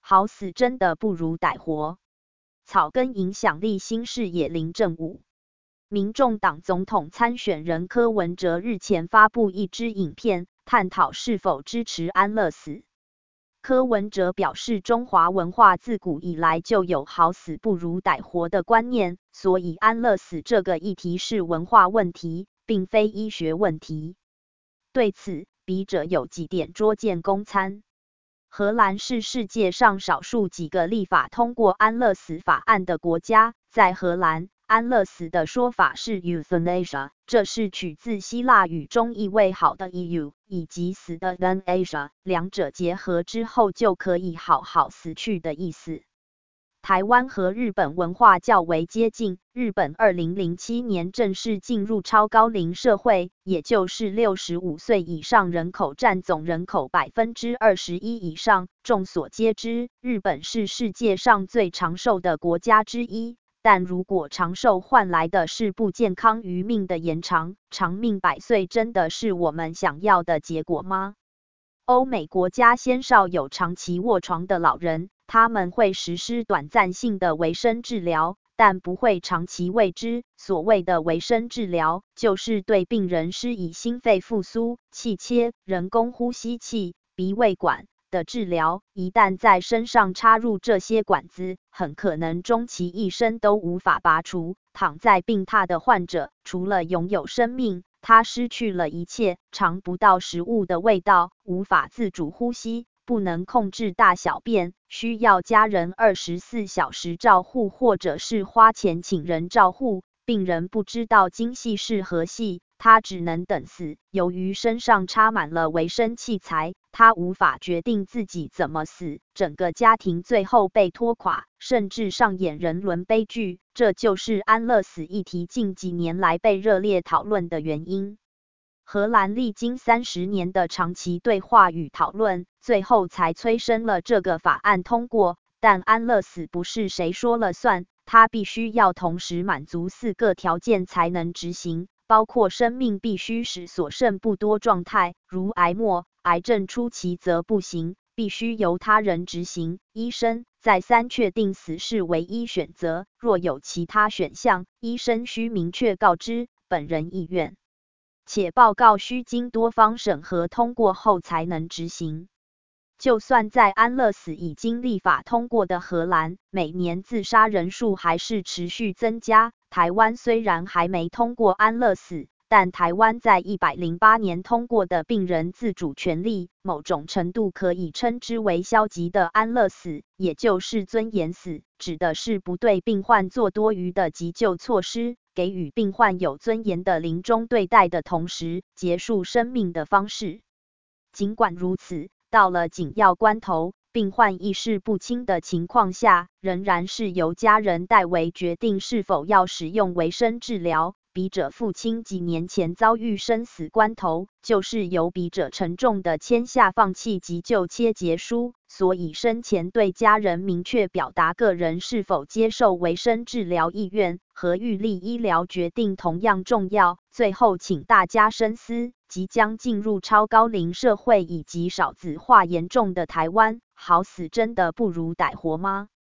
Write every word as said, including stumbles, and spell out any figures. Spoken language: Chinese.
好死真的不如歹活。草根影响力新视野林正武。民众党总统参选人柯文哲日前发布一支影片，探讨是否支持安乐死。柯文哲表示，中华文化自古以来就有好死不如歹活的观念，所以安乐死这个议题是文化问题，并非医学问题。对此，笔者有几点拙见公参。荷兰是世界上少数几个立法通过安乐死法案的国家，在荷兰，安乐死的说法是 euthanasia， 这是取自希腊语中意为好的 eu 以及死的 euthanasia， 两者结合之后就可以好好死去的意思。台湾和日本文化较为接近，日本二零零七年正式进入超高龄社会，也就是六十五岁以上人口占总人口 百分之二十一 以上。众所皆知，日本是世界上最长寿的国家之一，但如果长寿换来的是不健康余命的延长，长命百岁真的是我们想要的结果吗？欧美国家鲜少有长期卧床的老人，他们会实施短暂性的维生治疗，但不会长期为之。所谓的维生治疗，就是对病人施以心肺复苏、气切、人工呼吸器、鼻胃管的治疗。一旦在身上插入这些管子，很可能终其一生都无法拔除。躺在病榻的患者，除了拥有生命，他失去了一切，尝不到食物的味道，无法自主呼吸，不能控制大小便，需要家人二十四小时照护，或者是花钱请人照护。病人不知道今夕是何夕，他只能等死。由于身上插满了维生器材，他无法决定自己怎么死，整个家庭最后被拖垮，甚至上演人伦悲剧。这就是安乐死议题近几年来被热烈讨论的原因。荷兰历经三十年的长期对话与讨论，最后才催生了这个法案通过。但安乐死不是谁说了算，它必须要同时满足四个条件才能执行，包括生命必须是所剩不多状态，如癌末、癌症初期则不行，必须由他人执行，医生。再三，确定死是唯一选择，若有其他选项，医生需明确告知本人意愿，且报告需经多方审核通过后才能执行。就算在安乐死已经立法通过的荷兰，每年自杀人数还是持续增加。台湾虽然还没通过安乐死，但台湾在一百零八年通过的病人自主权利，某种程度可以称之为消极的安乐死，也就是尊严死，指的是不对病患做多余的急救措施，给予病患有尊严的临终对待的同时，结束生命的方式。尽管如此，到了紧要关头，病患意识不清的情况下，仍然是由家人代为决定是否要使用维生治疗。笔者父亲几年前遭遇生死关头，就是由笔者沉重的签下放弃急救切结书，所以生前对家人明确表达个人是否接受维生治疗意愿和预立医疗决定同样重要。最后请大家深思，即将进入超高龄社会以及少子化严重的台湾，好死真的不如歹活吗？